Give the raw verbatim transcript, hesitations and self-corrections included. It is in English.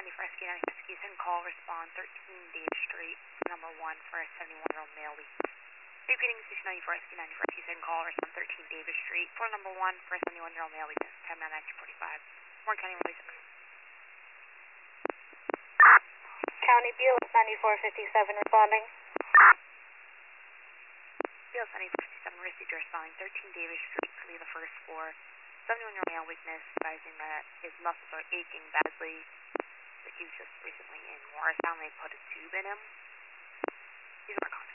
ninety-four S Q ninety-four S Q, send call, respond, thirteen Davis Street, number one for a seventy-one-year-old male weakness. Repeating station ninety-four S Q ninety-four S Q, send call, respond, thirteen Davis Street, for number one for a seventy-one-year-old male weakness, time nine nineteen forty-five. Warren County, release. County B L S ninety-four fifty-seven responding. B L S ninety-four fifty-seven, received your responding, thirteen Davis Street, for the first floor. seventy-one-year-old male weakness, advising that his muscles are aching badly. He was just recently in Morristown. They put a tube in him. He's our contact.